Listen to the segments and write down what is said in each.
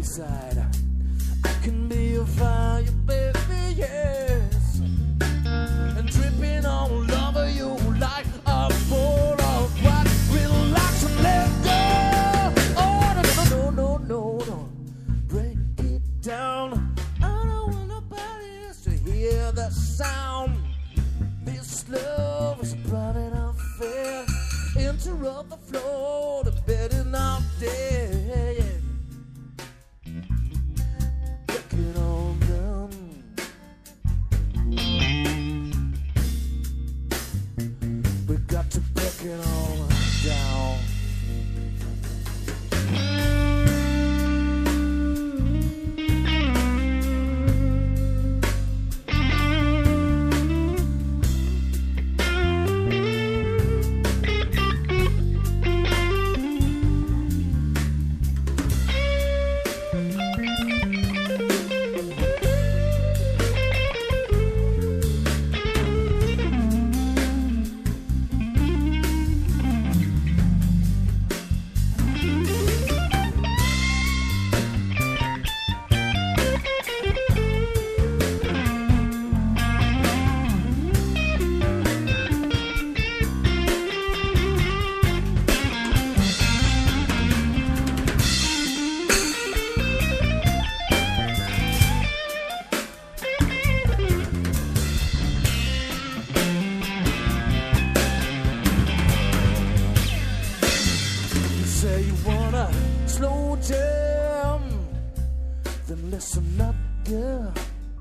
side. I can be a fire, baby, yes. And dripping on love of you like a bowl of what relax and let go. Oh, no. Break it down. I don't want nobody else to hear the sound. This love is private affair. Interrupt the flow, the bed is not dead. Break it all down. We got to break it all down. Say you wanna slow jam, then listen up, girl.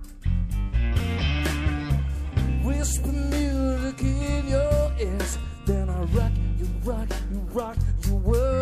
Whisper music in your ears, then I rock, you world.